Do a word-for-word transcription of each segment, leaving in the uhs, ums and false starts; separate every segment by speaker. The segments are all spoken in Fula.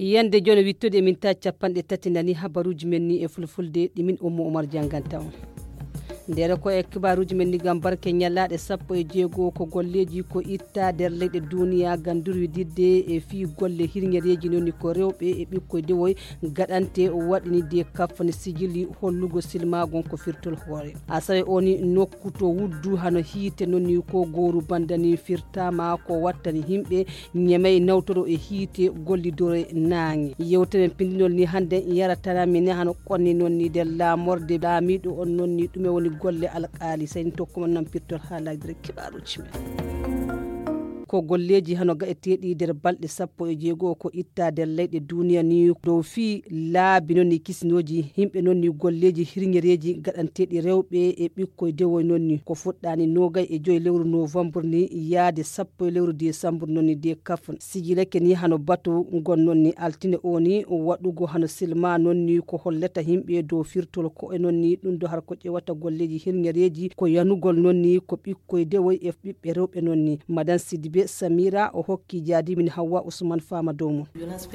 Speaker 1: yande joni wittude min ta capanɗe tati nani habaruji men ni e fulfulde ɗimin Oumou Oumar janganta on ndere ko e kibaruji men ni gam barke ñallaɗe sappo e jeego ko golleji ko itta nder leyɗe duniya gandur wididde e fi golle hirñereji noni ko rewɓe e ɓikkoye dewoy gaɗante waɗini de kafane sijili hollugo silmagon ko firtol hoore a sawi oni nokku to wuddu hano hiite noni ko goru bandani firtama ko wattani himɓe ñemay nawtoro e hiite gollidore naange yewtere pindinol ni hande yaratana min hano qonni nonni de laamorde laamiɗo on nonni ɗume woni golle alqaali sen tokkuma nan pirtol haalaji kibaruji men ko golleji hano gaeteɗi nder balɗe sappo e jeego ko itta nder leyɗe duniya ni dow fi laabi noon ni kisnoji himɓe noon ni golleji hirñereji gaɗanteɗi rewɓe e ɓikkoye dewoy noon ni ko fuɗɗani nogay e joyi lewru novembre ni yaade sappo e lewru décembre noon ni de kafan sigileke ni hano batu gon noon ni altine o ni waɗugo hano silma noon ni ko holleta himɓe dow firtol ko e noon ni ɗum do har ko ƴewata golleji hirñereji ko yanugol noon ni ko ɓikkoye dewoy e ɓiɓɓe rewɓe noon ni madame Sidibe Samira o hokki jaadi min Hawa Ousmane Fama domo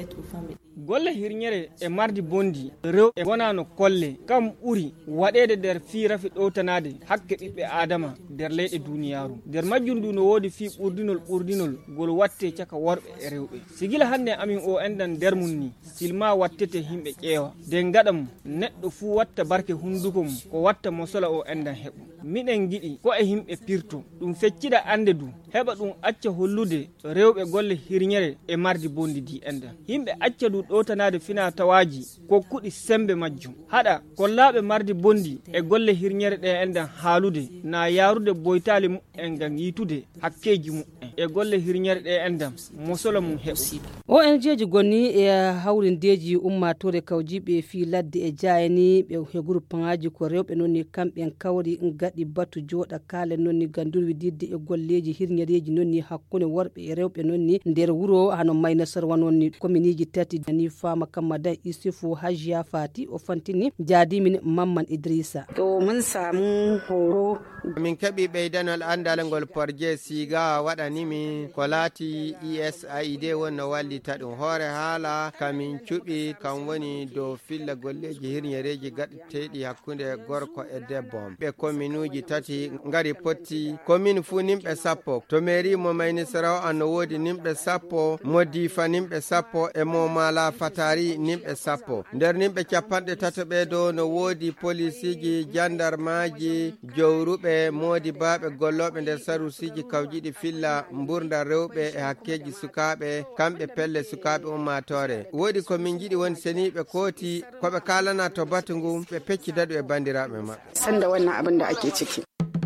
Speaker 2: golle hirñere e mardi bondi rew e wonano kolle kam ɓuri waɗede nder fi rafi ɗowtanade hakke ɓiɓɓe adama nder leyɗe duniyaru nder majjum ndu no woodi fi ɓurdinol ɓurdinol gol watte caka worɓe e rewɓe sigila hande amin o endan nder mum ni silma wattete himɓe ƴeewa de gaɗa mum neɗɗo fuu watta barke hunduko mum ko watta mosola o endan heɓu miɗen giɗi ko e himɓe pirto ɗum feccida ande du heɓa ɗum acca hollude rewɓe golle hirñere e mardi bondi di endan yimɓe acca du ɗowtanade fina tawaji ko kuɗi sembe majjum haɗa kollaɓe mardi bondi e golle hirñere ɗe endan haalude na yarude boytali mu'en gam yitude hakkeji mu'en e golle hirñere ɗe endan mosola mum heɓu
Speaker 1: O N G ji gonni e hawrindeji ummatore kawjiɓe fi ladde e jayani ɓe he groupe ngaji ko rewɓe nonni kamɓe kawri gaɗi batu joɗa kala nonni gandur wididde e golleji hirñereji nonni hakkunde worɓe e rewɓe nonni nder wuro hano mayna sarwa nonni komminiji tati ni fama kamada Isufu Hajiya Fati o fantini jadi min Mamman Idrissa
Speaker 3: to mun samu horo
Speaker 4: min keɓi ɓeydanol andal ngol porje siga waɗanimi ko laati E S I D wonno wallita ɗum hoore haala kamin cuɓi kam woni dow filla golleji hirñereji gaɗeteɗi hakkunde gorko e debbo ɓe komminuji tati ngari potti commune fuu nimɓe sappo to mairie mo mayni saraw an no woodi nimɓe sappo mo difa nimɓe sappo e mo mala fatari nimɓe sappo nder nimɓe capanɗe tato ɓe do no woodi polisiji jandarmaji jowruɓe modi baɓe golloɓe nder sarusiji kawjiɗi filla mburda rewɓe e hakkeji sukaɓe kamɓe pelle sukaɓe ummatore woodi ko min jiɗi woni seniɓe kooti koɓe kalana to batu ngu ɓe peccida ɗum e bandiraɓe maɓɓe
Speaker 3: sanda wannan abin da ake ciki.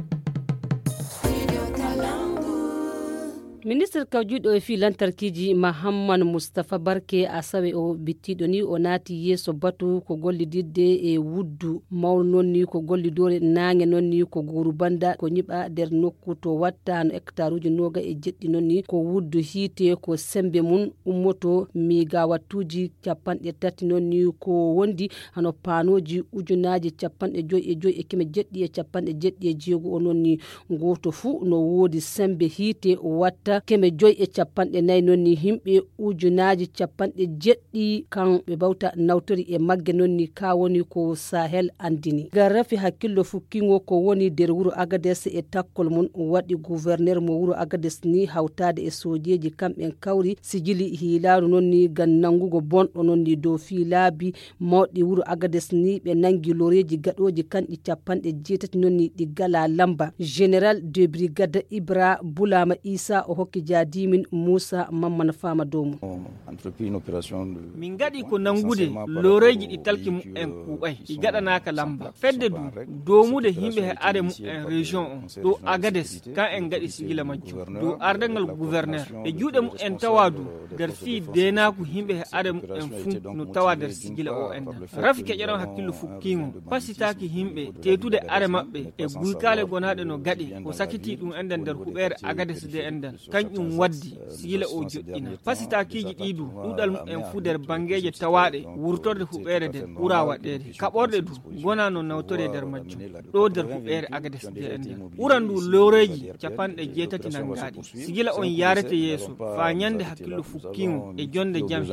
Speaker 1: ministre kawjuɗo e fi lantarkiji Mahamman Moustapha Barke a sawe o bittiɗo ni o naati yeeso batu ko gollididde e wuddu mawno noon ni ko gollidore naange noon ni ko goru banda ko ñiɓa nder nokku to watta no hectare uji noga e jeɗɗi noon ni ko wuddu hiite ko sembe mum ummoto migawattuji capanɗe tati noon ni ko wondi hano panoji ujunaji capanɗe joyi e joyi e keme jeɗɗi e capanɗe jeɗɗi e jeego o noon ni goto fuu no woodi sembe hiite watta keme joyi e capanɗe nayyi noon ni himɓe ujunaji capanɗe jeɗɗi kan ɓe bawta nawtori e magge noon ni ka woni ko Sahel andini garafi hakkillo fukkingo ko woni nder wuro Agades e takkol mum waɗi gouverneur mo wuro Agades ni hawtade e sojeji kamɓe kawri sijili hilaru noon ni gan nangugo bonɗo noon ni dow fi laabi mawɗi wuro Agades ni ɓe nangi loreji gaɗoji kanɗi capanɗe jeetati noon ni ɗi gala lamba général de brigade Ibra Boulama Issa o hokki jaadimin Moussa Mamman Fama domo
Speaker 2: min gaɗi ko nangude loreji ɗi talki mu en kuɓay ɗi gaɗanaka lamba fedde du domude himɓe he are mu en région on ɗo Agades kan en gaɗi sigila majjum dow ardangal gouverneur e juuɗe mu en tawa du nder fi denaku himɓe he are mu en fuu no tawa nder sigila o en dan rafi keƴeran hakkillo fukkingo pasitaki himɓe tetude are maɓɓe e guykale gonaɗe no gaɗi o sakiti ɗum endan nder huɓere Agades de endan kan in waddi sigila o joɗɗina fasita kiji ɗidu ɗuɗal en fu nder bangeje tawaɗe wurtorde huɓere nden ɓura waɗede kaɓorɗe du gona no nawtore nder majjum ɗo nder huɓere agades de en nden ɓuran du loreji capanɗe jeetati nangaɗi sigila on yarete yeeso fa ñande hakkillo fukkimo e jonde jam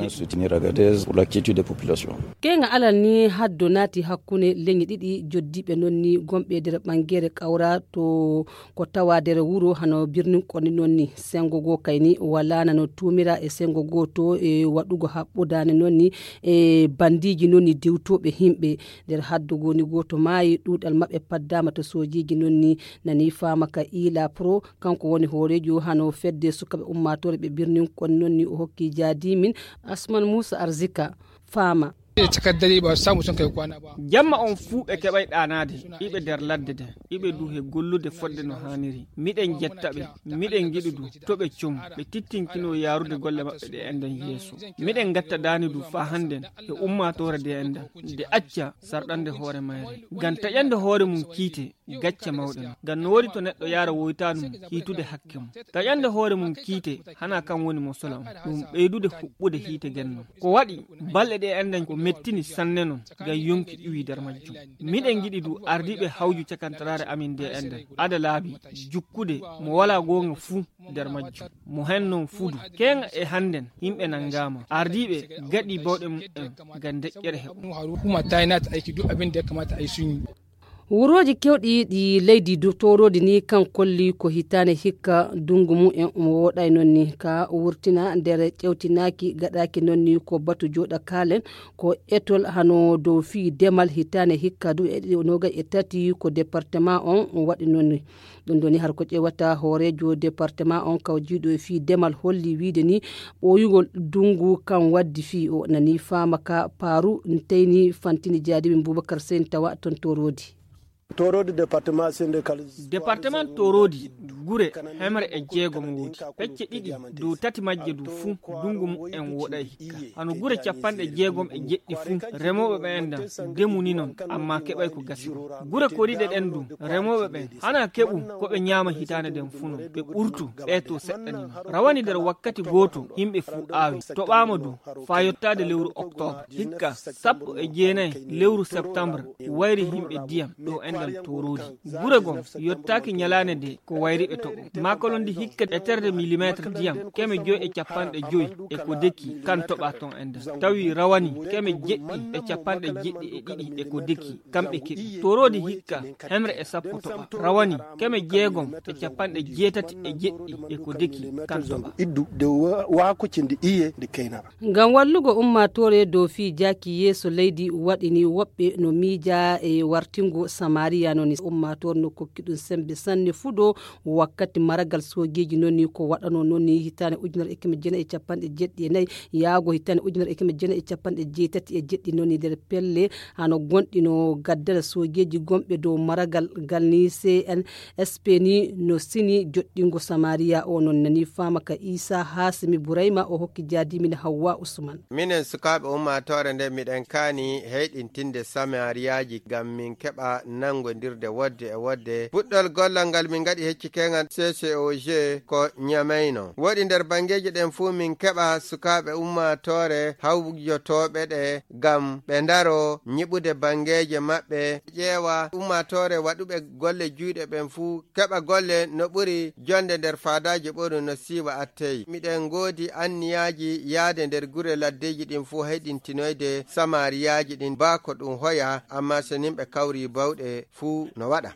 Speaker 1: kenga alal ni haddo naati hakkunde leñi ɗiɗi joddiɓe nonni gomɓe nder ɓangere kawra to ko tawa nder wuro hano birnin konni nonni sengo go kayni wala nano tumira e sengo go to e waɗugo haɓɓudane nonni e bandiji nonni dewtoɓe himɓe nder haddugo ni goto maayi ɗuɗal maɓɓe paddama to sojiji nonni nani fama ka ila pro kanko woni horejo hano fedde sukaɓe ummatore ɓe birnin konni nonni o hokki jadimin Asman Musa Arzika fama
Speaker 5: takaddari ba samu son kai kwana ba
Speaker 2: jamma on fu be keɓay ɗanade iɓe nder ladde de iɓe duhe gollude fodde no haniri miɗen jettaɓe miɗen giɗi du toɓe cum ɓe tittinkino yarude golle maɓɓe ɗe enden yeeso miɗen gatta dani du fa hannden e ummatore de enden nde acca sarɗande hoore mayre ngam taƴande hoore mum kiite gacca mawɗe no ngam no woni to neɗɗo yara woytanum hiitude hakke mum taƴande hoore mum kiite hana kan woni mo sola on ɗum ɓeydude huɓɓude hiite genno ko waɗi balɗe ɗe enden ko mettini sanne non ngam yonki iwi nder majjum miɗen giɗi du ardiɓe hawju cakantarare amin de enden ada laabi jukkude mo wala gonga fuu nder majjum mo hen non fuudu kenga e hannden yimɓe nangama ardiɓe gaɗi bawɗe mum en ngam deƴƴere heɓo
Speaker 5: hukuma ta nata aiki duk abin da ya kamata a yi sun yi
Speaker 1: wuroji kewɗi ɗi leydi torodi ni kan kolli ko hitane hikka dungu mum en mo woɗay nonni ka wurtina nder ƴewtinaki gaɗaki nonni ko batu joɗa kalen ko etol hano dow fi demal hitane hikka du e noga e tati ko département on waɗi nonni ɗum doni har ko ƴewata hoorejo département on kawjiɗo e fi demal holli wiide ni ɓoyugol dungu kan waddi fi o nani fama ka paru nteyni fantini jadiɓe Boubacar Sène tawa ton torodi
Speaker 6: torodi département syndical
Speaker 2: département torodi gure hemre e jeego mo wodi pecce ɗiɗi dow tati majje du fuu dungu mum en woɗay hikka hano gure capanɗe jeegom e jeɗɗi fuu remoɓe ɓe endan demuni noon amma keɓay ko gasi gure koriɗe ɗen du remoɓe ɓen hana keɓu koɓe ñaama hitande den fuu non ɓe ɓurtu ɓe to seɗɗanima rawani nder wakkati goto yimɓe fuu aawi toɓama du fa yottade lewru octobre hikka sappo e jeenayi lewru septembre wayri yimɓe diyam ɗo endan torodi gure gon yottaki ñalane de ko wayri ɓe toɓo makolondi hikka e terde millimétre diyam keme joyi e capanɗe joyi e ko dekki kan toɓa ton enda tawi rawani keme jeɗɗi e capanɗe jeɗɗi e ɗiɗi e ko dekki kamɓe keɓi torodi hikka hemre e sappo toɓa rawani keme jeegom e capanɗe jeetati e jeɗɗi e ko dekki kan toɓa
Speaker 6: iddu de wakocinde iye nde keyna
Speaker 1: ngam wallugo ummatore dow fi jaki yeeso leydi waɗini woɓɓe no miija e wartingo samariya noni ummatore no kokkiɗum sembe sanne fuɗo wakkati maragal sojeji nonni ko waɗano nonni hitane ujunere e keme jeenayi e capanɗe jeɗɗi e nayyi yaago hitane ujunere e keme jeenayi e capanɗe jeetati e jeɗɗi nonni nder pelle hano gonɗi no gaddara sojeji gomɓe dow maragal gal ni C N S P ni no sini joɗɗingo samariya o non nani fama ka Isa Hasimi Bourayma o hokki jadimin Hawwa Usman
Speaker 4: minen sukaɓe ummatore nde miɗen kaani heyɗintinde samariyaji ngam min keɓa nangodirde wodde e wodde puɗɗol gollal ngal min gaɗi hecci kengal C C O G ko ñamayno woɗi nder bangeji ɗen fuu min keɓa sukaɓe ummatore hawjotoɓe ɗe ngam ɓe daro ñiɓude bangeje maɓɓe ƴeewa ummatore waɗuɓe golle juyɗe ɓen fuu keɓa golle no ɓuri jonde nder fadaji ɓoru no siiwa atteyi miɗen goodi anniyaji yaade nder gure laddeji ɗin fuu heɗintinoyde samariyaji ɗin ba ko ɗum hoya amma so nimɓe kawri bawɗe fuu no waɗa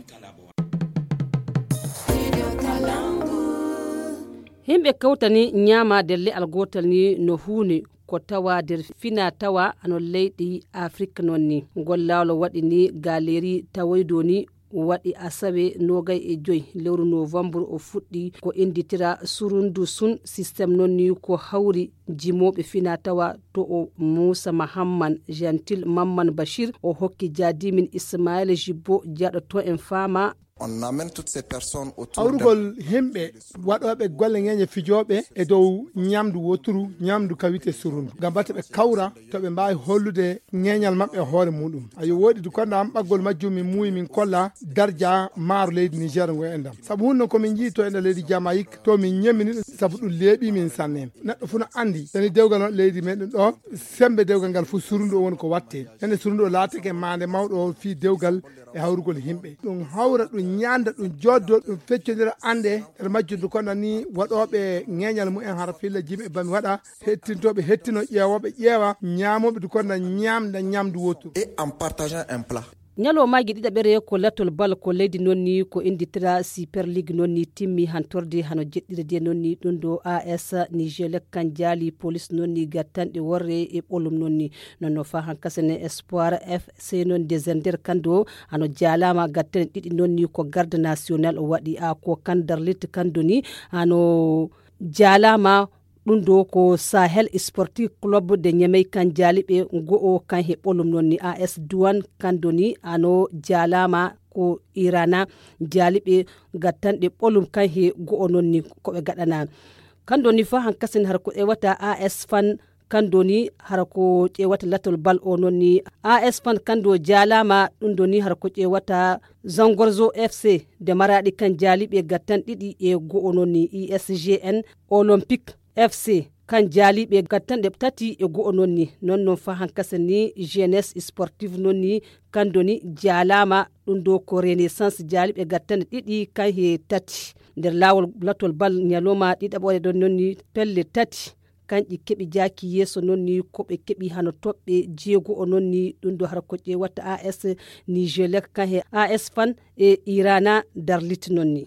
Speaker 1: himɓe kawtani ñaama nder le'al gotal ni no huune ko tawa nder fina tawa ano leyɗi Afrique noon ni gollawlo waɗi ni galeri tawoydo ni waɗi asawe nogay e joyi lewru novembre o fuɗɗi ko inditira surundu sun systéme noon ni ko hawri jimoɓe fina tawa to o Moussa Mahamman Gentil Mamman Bachir o hokki jadimin Ismaël Jibbo jaɗo to en fama
Speaker 7: on amène toutes ces personnes autour
Speaker 5: hawrugol himɓe waɗoɓe golle ŋeñe fijoɓe e dow ñamdu woturu ñamdu kawite surundu gam batte ɓe kawra to ɓe mbawi hollude ŋeñal mabɓe e hoore muɗum ayo woɗi du konda am ɓaggol majjum min muuyi min kolla dardia maaro leydi Niger ngo endam saabu hunde komin jii to ende leydi Jamaïque to min ñemmini ɗum saabu ɗum leeɓi min sannen neɗɗo fu no andi tani dewgal on leydi meɗen ɗo sembe dewgal ngal fof surundu o woni ko watte ende surundu o laatake mande mawɗo o fi dewgal e hawrugol himɓe ɗum hawra ɗum ñanda ɗum joddo ɗum feccodira ande e majjudu kono ni waɗoɓe ŋeñal mumen hara filla jimi e bami waɗa hettintoɓe hettino ƴeewoɓe ƴeewa ñamoɓe du kono ñamda ñamdu wottu
Speaker 7: et en partageant un plat.
Speaker 1: ñalomaji ɗiɗaɓere ko lattol bal ko leydi nonni ko inditira super league nonni timmi hantorde hano jeɗɗirde nonni ɗum ɗo A S Niger kan jaali police nonni gattanɗe worre e ɓolum nonni nonno fa hankasene espoir F C non desender kando hano jaalama gattane ɗiɗi nonni ko garde national o waɗi a ko kandarlit kandoni hano jaalama ɗum ɗo ko Sahel Sportif Club de Niamey kan jaaliɓe go'o kan he ɓolum nonni A S Douane kandoni ano jaalama ko Irana jaaliɓe gattanɗe ɓolum kan he go'o nonni koɓe gaɗana kandoni fa hankasen har ko ƴewata A S Fan kandoni har ko ƴewata latol bal o nonni A S Fan kando jaalama ɗum doni har ko ƴewata Zangorzo F C de Maradi kan jaaliɓe gattan ɗiɗi e go'o nonni I S G N Olympique F C kan jaaliɓe gattanɗe tati e go'o nonni non non fa hankasen ni jeunesse sportive nonni kandoni jaalama ɗum ɗo ko renaissance jaaliɓe gattanɗe ɗiɗi kan he tati nder lawol latol bal ñaloma ɗiɗaɓore ɗon nonni pelle tati kanƴi keɓi jaaki yeeso nonni koɓe keɓi hano toɓɓe jeego o nonni ɗum ɗo har ko ƴewata A S Niger kan he A S Fan e Irana darlit nonni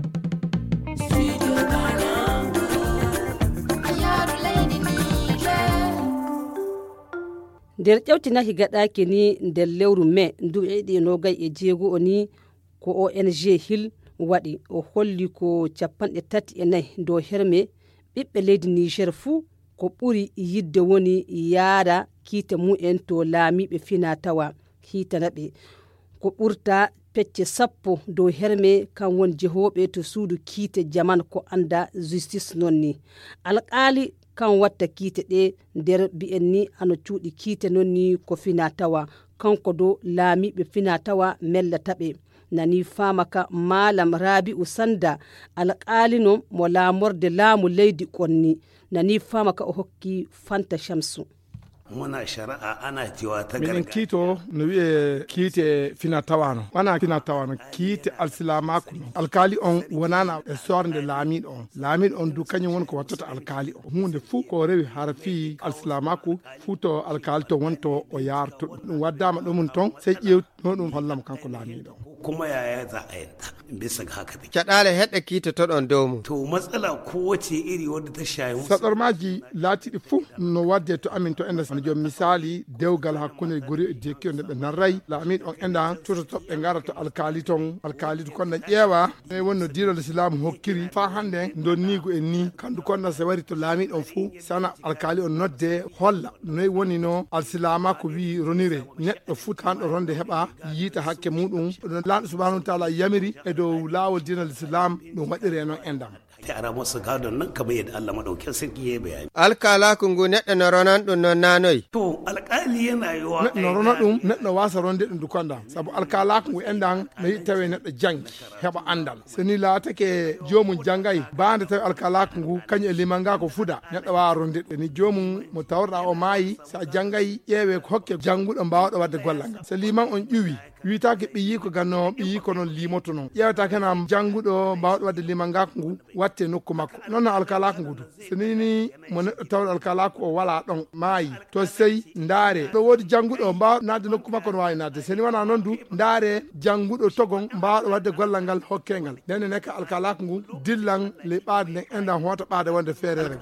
Speaker 1: nder ƴewtina higaɗaki ni nder lewru mai duɓeɗi nogay e jeego o ni ko O N G Hill waɗi o holli ko capanɗe tati e nayyi dow herme ɓiɓɓe leydi Niger fuu ko ɓuri yidde woni yaara kiite mu'en to laamiɓe fina tawa hitanaɓe ko ɓurta pecce sappo dow herme kan won jehoɓe to suudu kiite jaman ko anda justice nonni alƙaali kan watta kiite ɗe nder mbi'en ni ano cuuɗi kiite nonni ko fina tawa kanko do laamiɓe fina tawa mellataɓe nani famaka malam Rabi'u Sanda alƙalino mo laamorde laamu leydi ƙonni nani famaka o hokki Fanta Shamsu
Speaker 8: muna shari'a ana cewa ta
Speaker 5: gargajiya. Minin kito no wiye kite fina tawano. Wana fina tawano kite alsilamaku. Alkali on wanana e sornde lamid on. Lamid on du kanyo won ko watata alkali on. Hunde fu ko rewi harfi alsilamaku futo alkali to wonto o yarto. Wadama ɗum ton sai ƴew no ɗum hollam kanko lamid on.
Speaker 8: Kuma yaya za a yanta bisa ga haka.
Speaker 4: Caɗale heɗe kite to ɗon domu.
Speaker 8: To matsala kowace iri wadda ta shayi musu.
Speaker 5: Sadar maji latiɗi fu no wadde to amin to enda jo misali dewgal hakkunde gori e dekki onde ɓe narray laamiɗo on enda toto toɓɓe ngara to alkali ton alkali to konna ƴeewa e wonno diinol islam hokkiri fa hande donnigo en ni kandu konna so wari to laamiɗo on fuu sana alkali on nodde holla noyi woni no alsilama ko wi ronire neɗɗo fuu kanɗo ronde heɓa yiita hakke muɗum ɗon lanɗo subhanahu wa taala yamiri e dow laawol diinol islam ɗum waɗiri noon endam
Speaker 8: ta ara musu gadon nan kamar yadda Allah madaukakin sarki ya bayani
Speaker 4: alkala kungu neɗɗo no ronan ɗum non nanoy
Speaker 8: to alkali yana yiwa
Speaker 5: neɗɗo no rona ɗum neɗɗo wasa ronde ɗum dukonda sabu alkala kungu endan no yi tawe neɗɗo jangi heɓa andal soni laatake jomum jangay bande tawi alkala kungu kañum e limanga ko fuda neɗɗo wawa ronde ɗum ni jomum mo tawrɗa o maayi sa jangay ƴeewe ko hokke janguɗo mbawɗo wadde gollal ngal so liman on ƴuwi witake ɓiyi ko ganno ɓiyi ko noon limoto noon ƴewata kenam janguɗo mbawɗo wadde limangako ngu watte nokku makko noon no alkalako ngu du so nini mo neɗɗo tawɗo alkalako o wala ɗon maayi to sey ndaare ɗo woodi janguɗo mbawɗo nadde nokku makko no wawi nadde soni wona noon du ndaare janguɗo togon mbawɗo wadde gollal ngal hokkengal nden nekka alkalako ngu dillan le ɓaade nden endan hoota ɓaade wonde feerere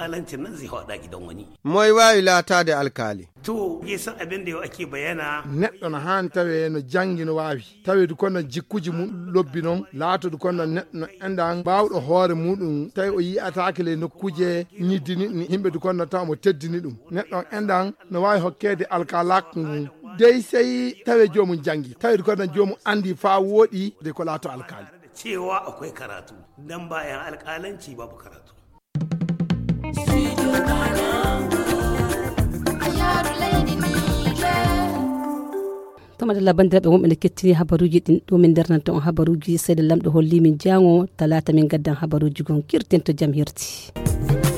Speaker 4: moye wawi laatade alkali
Speaker 8: to yesan abin da ake bayana
Speaker 5: neɗɗo no hani tawe no jangi no wawi tawedu kono jikkuji mum lobbi noon laatodu kono neɗɗo no endan mbawɗo hoore muɗum tawi o yiyatake le nokkuje ñiddini ni yimɓe du kono taw mo teddini ɗum neɗɗo endan no wawi hokkede alkalako ngu dey sey tawe jomum jangi tawedu kono jomum andi fa wooɗi de ko laato alkali
Speaker 8: cewa akwai karatu dan bayan alƙalanci babu karatu.
Speaker 1: tama da laban da wani kittini habaruji din domin darnan ton habaruji sai da lamdo holli min jango talata min gaddan habaruji gon kirtin to jamhirti.